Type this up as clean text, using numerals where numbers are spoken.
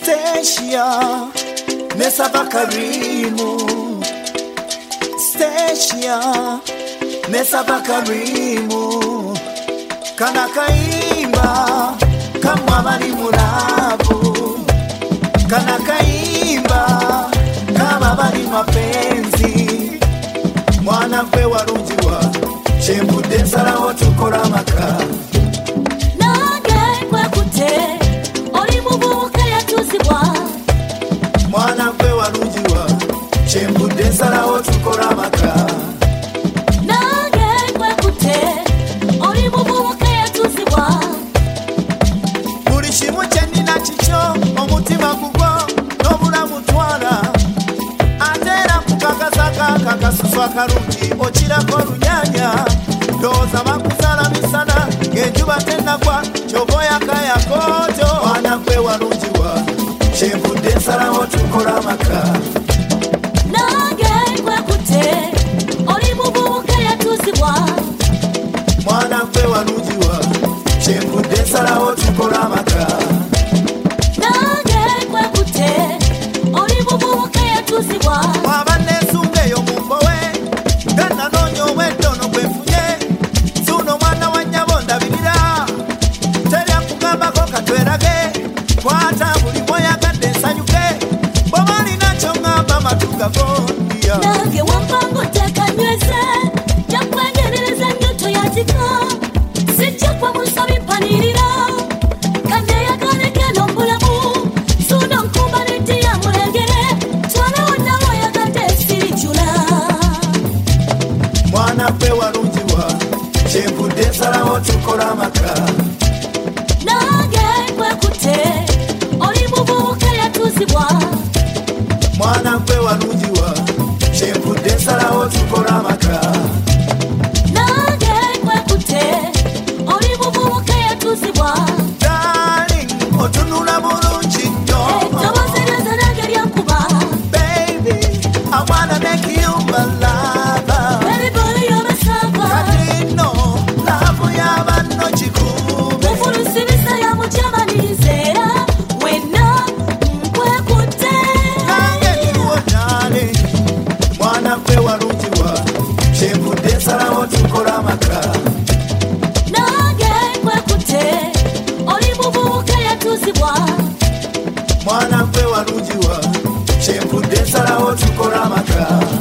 Stacia Nesaba Karimu Stacia Nesaba Karimu Kana kaimba kama bali mulabu Kana kaimba kama bali mapenzi Mwana kwe warunjiwa Chembude nsalawo tukola maka Nange kwe kute Oli mubuuka yatuzibwa Mwana kwe warunjiwa Chembude nsalawo tukola maka Nange kwe kute Oli mubuuka yatuzibwa Buli kimu kye nnina kikyo omutima gugwo n'obulamu twala ate era kukakasaka kakasusu akalungi okirako olunyanya ndowooza bakuzala misana ng'enjuba tennagwa kyova oyakayakooto mwana gwe walungiwa kyenvudde nsalawo tukola amaka Nange kwe kute Oli mubuuka yatuzibwa mwana gwe walungiwa kyenvudde nsalawo tukola amaka Nange kwe kute Oli mubuuka yatuzibwa Waba nesunga eyo mumbowe Gana noonyo obweddono bwefunye Suno mwana wa nnyabo ndabirira Terya kugambako katwerage Kwata buli mwoyagadde nsanyuke Bw'oba olina ky'oŋŋamba matuga gondya Nange wampango tekanyweze Jakwenyerereza nnyo toyatika Sijja kwa musobi mpanirira Kande yagaleke n'obulamu Suno nkumba n'eddi ya mulengere Twalawo nawo yagadde sirijula Mwana gwe walungiwa kyenvudde nsalawo tukola amaka Nange kwe kute Oli mubuuka yatuzibwa Mwana gwe walungiwa kyenvudde nsalawo tukola amaka Nange kwe kute Oli mubuuka yatuzibwa Darling otunula bulungi nnyo Eddoboozi ly'enze nange lyankuba Baby, I wanna make you my lover. Everybody you're a sava Katino, love yaba no chikume. Mufulusibisa ya mujamanizera Wena kwe kute Nange niwo darling. Mwana gwe walungiwa kyenvudde nsalawo tukola amaka Nange kwe kute Oli mubuuka yatuzibwa Mwana gwe walungiwa kyenvudde nsalawo tukola amaka